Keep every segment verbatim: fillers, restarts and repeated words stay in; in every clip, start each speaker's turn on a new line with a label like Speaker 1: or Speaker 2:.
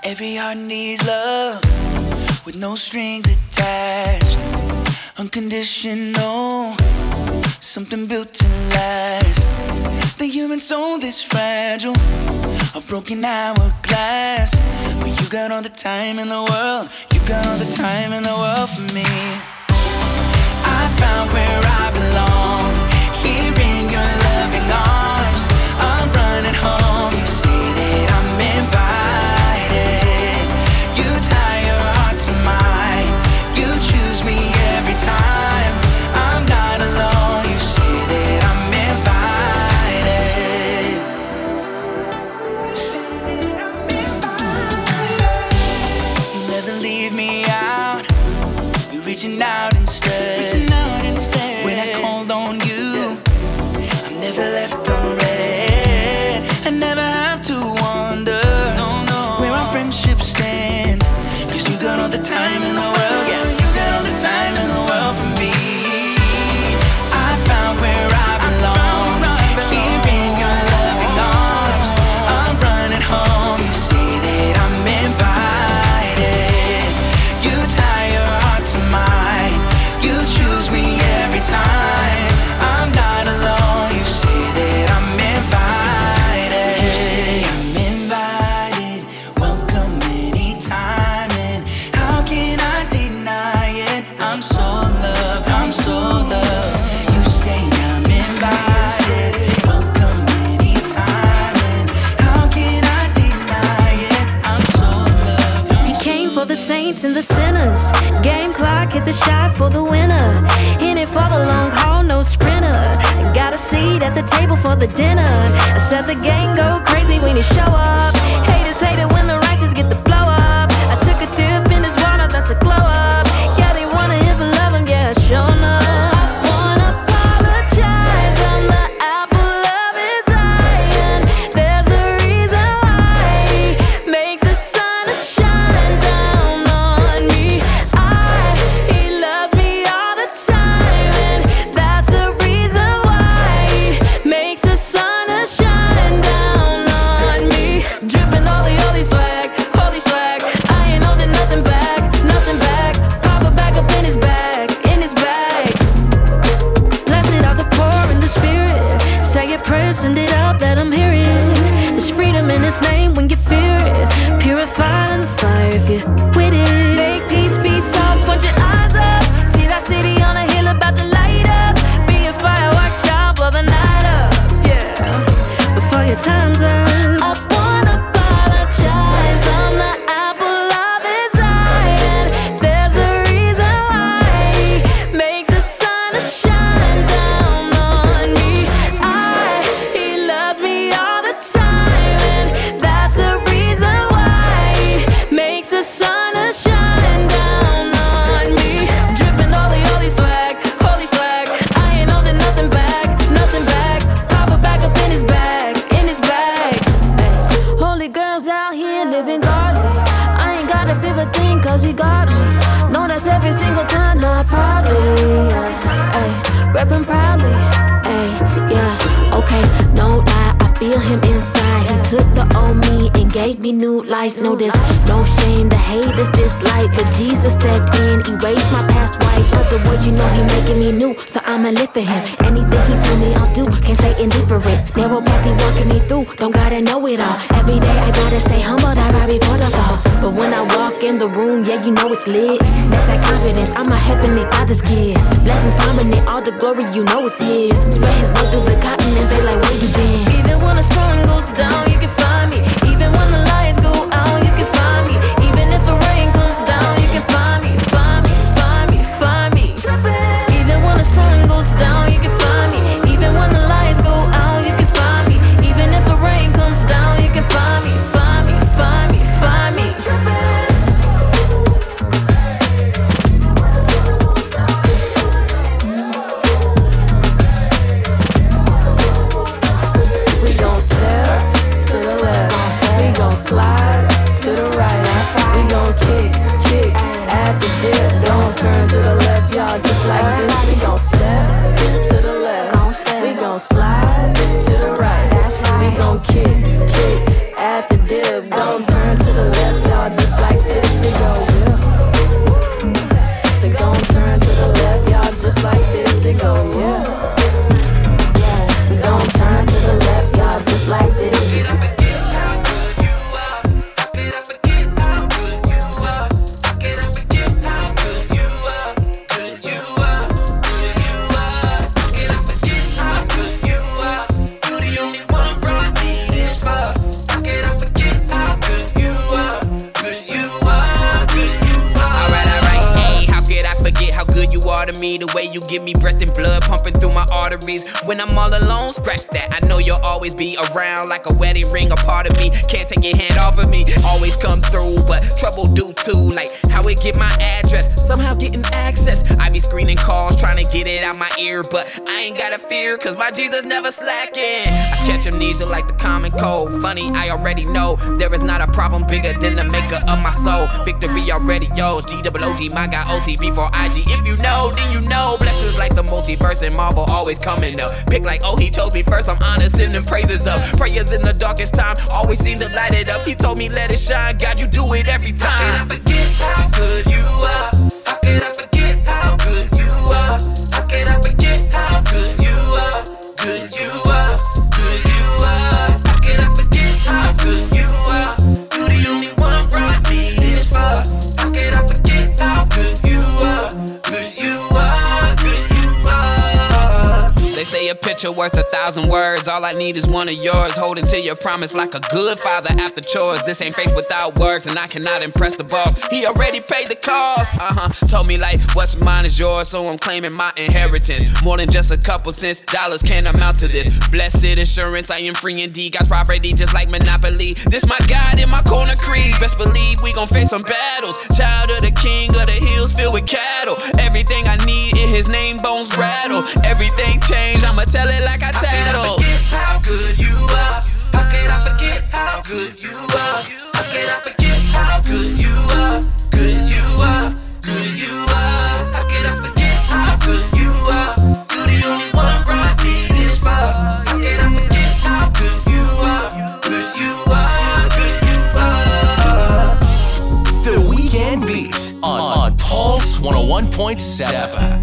Speaker 1: Every heart needs love with no strings attached. Unconditional, something built to last. The human soul is fragile, a broken hourglass. But you got all the time in the world, you got all the time in the world for me. I found where I belong, here in your loving arms. I'm running home, you say that I'm invited. You tie your heart to mine, you choose me every time. I'm not alone, you say that I'm invited. You never leave me out, you're reaching out instead. Reaching out instead. When I called on you, I'm never left unread. I never have to wonder no, no. where our friendship stands. Cause you got all the time in the world, yeah. You got all the time in the world for me. I found where I belong, here in your loving arms. I'm running home, you say that I'm invited. You tie your heart to mine, you choose me every time. I'm not alone, you say that I'm invited. You say I'm invited, welcome anytime. And how can I deny it? I'm so loved, I'm so loved. You say I'm invited, welcome anytime. And how can I deny it? I'm so loved, I'm
Speaker 2: He came for the saints and the sinners. Game clock hit the shot for the winner. In it for the long haul, no sprinter. Got a seat at the table for the dinner. I said the gang go crazy when you show up. Haters hate it when the righteous get the blow up. I took a dip in his water, that's a glow up. Yeah, they wanna hear for love him, yeah, sure enough. I wanna apologize, I'm the apple of his eye. And there's a reason why he makes the sun to shine down on me. I, he loves me all the time, and that's the reason why he makes the sun to shine down on me. Dripping holy, holy swag, holy swag. I ain't holding nothing back, nothing back. Pop it back up in his bag, in his bag. Blessed are the poor in the spirit. Say your prayers, send it up, let them hear it. There's freedom in his name when you fear it. Purified in the fire if you're with it. Make peace, peace out, put your eyes up. See that city on a hill about to light up. Be a firework child, blow the night up, yeah. Before your time's up. I wanna apologize, I'm the apple of his eye. And there's a reason why he makes the sun to shine down on me. I, he loves me all the time, and that's the reason why he makes the sun to shine down on me. Dripping holy, holy swag, holy swag. I ain't holding nothing back, nothing back. Pop it back up in his bag, in his bag. Holy girls out here living godly. I ain't gotta feel a thing cause he got me. No, that's every single time, not proudly. Ay, reppin' proudly. Ay, yeah, okay, no lie, I feel him inside. He took the old me and gave me new life. No, there's no shame, the hate is dislike. But Jesus stepped in, erased my past wife. Other words, you know he making me new, so I'ma live for him. Anything he tell me I'll do, can't say indifferent. Narrow path he walking me through, don't gotta know it all. Every day I gotta stay humble, I ride before the fall. But when I walk in the room, yeah, you know it's lit. That's that confidence, I'm my heavenly father's kid. Blessings prominent, all the glory, you know it's his. Spread his love through the continents, they like, where you been? Even when the sun goes down, you can find me. Even when the lights go out, you can find me. Even if the rain comes down, you can find me. Find me, find me, find me. Even when the sun goes down, you can find me. Even when the lights go out, you can find me. Even if the rain comes down, you can find me. Find me, find me, find me. We gon' step to the left. We gon'
Speaker 3: part of me. The way you give me breath and blood pumping through my arteries. When I'm all alone, scratch that. I know you'll always be around like a wedding ring, a part of me. Can't take your hand off of me. Always come through, but trouble do too. Like how it get my address, somehow getting access. I be screening calls, trying to get it out my ear, but I ain't gotta fear, cause my Jesus never slacking. I catch amnesia like the common cold. Funny, I already know there is not a problem bigger than the maker of my soul. Victory already yours. G O O D, my guy O T B for I G. If you know, then you know. Blessings like the multiverse and Marvel always coming up. Pick like, oh, he chose me first. I'm honest, sending praises up. Prayers in the darkest time always seem to light it up. He told me let it shine. God, you do it every time.
Speaker 1: How can I forget how good you are? How can I forget how good you are? How can I forget how good you are? Good you are, good you are. How can I forget how good you are? You the only one brought me this far. How can I forget how good you are? Good you are, good you are.
Speaker 3: They say a picture worth a thousand words. All I need is one of yours. Holding to your promise like a good father after chores. This ain't faith without works, and I cannot impress the boss. He already paid the cost. Uh-huh. Told me like, what's mine is yours, so I'm claiming my inheritance. More than just a couple cents, dollars can't amount to this. Blessed insurance, I am free indeed. God's property just like Monopoly. This my God in my corner creed. Best believe we gon' face some battles. Child of the king of the hills filled with cattle. Everything I need in his name, bones rattle. Everything changed, I'ma tell it like I tattle.
Speaker 1: How good you are? How can I forget how good you are? How can I forget how good you are? Good you are, good you are. How can I forget how good you are? You the only one brought me this far. How can I forget how good you are? Good you are, good you are.
Speaker 4: The Weekend Beat on, on Pulse one oh one point seven.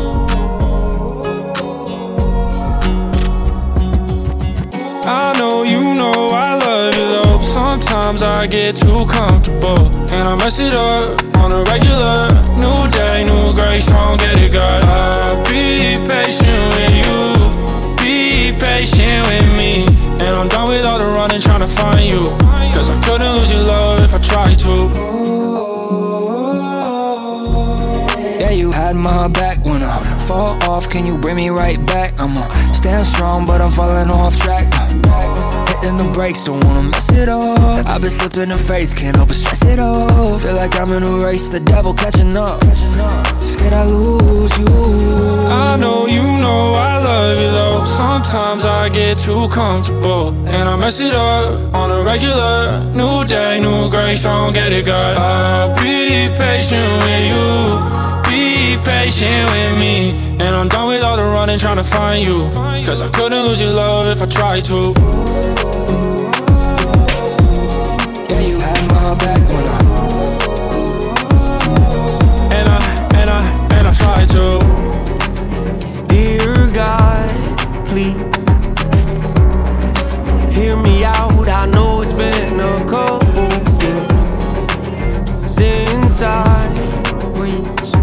Speaker 5: I know you know I love you though. Sometimes I get too comfortable and I mess it up on a regular. New day, new grace, I don't get it, God. I'll be patient with you, be patient with me. And I'm done with all the running trying to find you, cause I couldn't lose your love if I tried to.
Speaker 6: Yeah, you had my back when I fall off. Can you bring me right back? I'ma stand strong, but I'm falling off track. Hitting the brakes, don't wanna mess it up. I've been slipping in faith, can't help but stress it off. Feel like I'm in a race, the devil catching up. Scared I lose you.
Speaker 5: I know you know I love you though. Sometimes I get too comfortable and I mess it up on a regular. New day, new grace, I don't get it, God. I'll be patient with you, be patient with me. And I'm done with all the running trying to find you, cause I couldn't lose your love if I tried to.
Speaker 6: Yeah, you had my back when I
Speaker 5: And I, and I, and I tried to.
Speaker 7: Dear God, please hear me out. I know it's been a couple years since I reached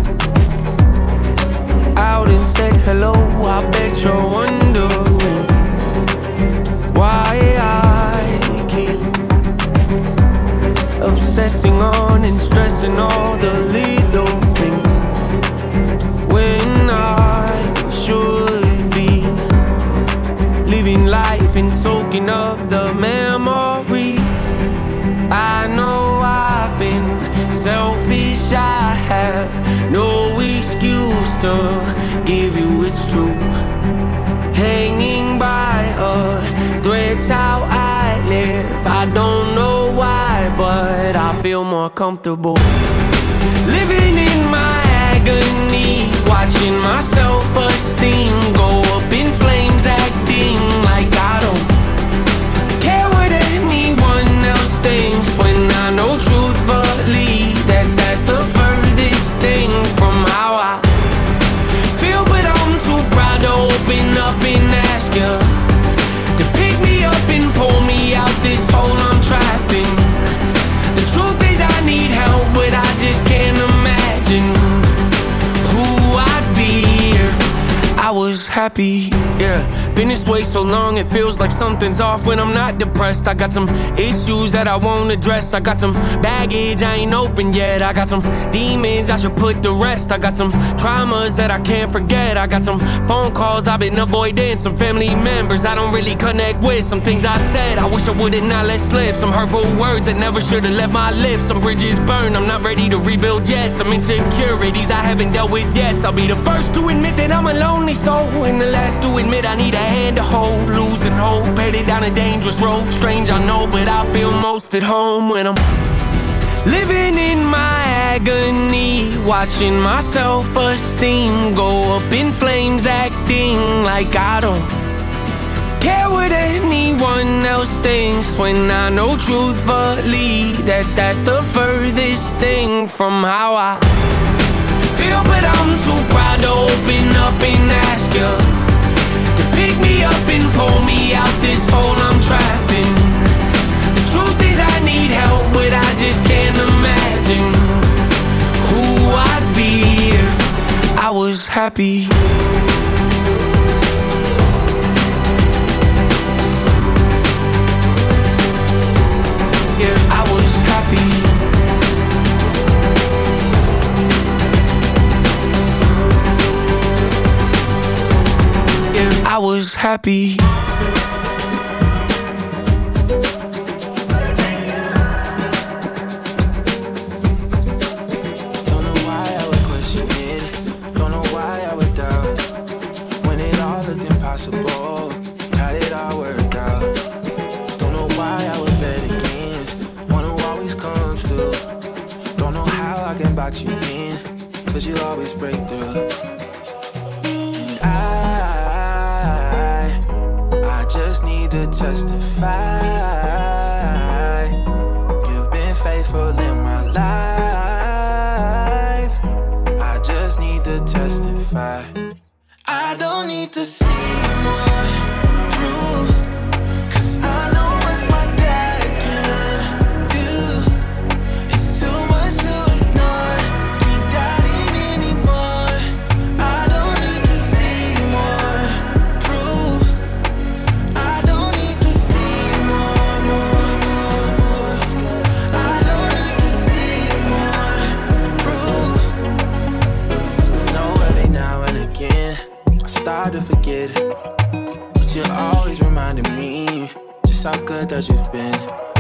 Speaker 7: out and said hello. I bet you're wondering why I keep obsessing on and stressing all the little things when I should be living life and soaking up the memories. I know I've been selfish, I have no excuse to give you it's true. Hanging by a thread's how I live. I don't know why, but I feel more comfortable living in my agony, watching my self-esteem go up in flames, acting like I don't care what anyone else thinks, when I know truthfully that that's the furthest thing from how I feel. But I'm too proud to open up and ask you to pick me up and pull me out this hole I'm trapped in. The truth is I need help, but I just can't imagine happy, yeah. Been this way so long, it feels like something's off when I'm not depressed. I got some issues that I won't address. I got some baggage I ain't open yet. I got some demons I should put to rest. I got some traumas that I can't forget. I got some phone calls I've been avoiding. Some family members I don't really connect with. Some things I said I wish I would've not let slip. Some hurtful words that never should've left my lips. Some bridges burned, I'm not ready to rebuild yet. Some insecurities I haven't dealt with yet. I'll be the first to admit that I'm a lonely soul, and the last to admit I need a hand to hold. Losing hope, headed down a dangerous road. Strange I know, but I feel most at home when I'm living in my agony, watching my self-esteem go up in flames, acting like I don't care what anyone else thinks, when I know truthfully that that's the furthest thing from how I feel. But I'm too proud to open up and ask you to pick me up and pull me out this hole I'm trapped in. The truth is I need help, but I just can't imagine who I'd be if I was happy. If I was happy. If I was happy.
Speaker 8: Don't know why I would question it. Don't know why I would doubt. When it all looked impossible, how did I work out? Don't know why I would bet against one who always comes through. Don't know how I can box you in, cause you always break through. And I, I just need to testify. You've been faithful in my life. I just need to testify. I don't need to see more proof, cause I know what my dad can do. It's too much to ignore, can't doubt it anymore. I don't need to see more proof. I don't need to see more, more, more, more. I don't need to see more proof. No, every now and again I start to forget, but you're always reminding me just how good that you've been.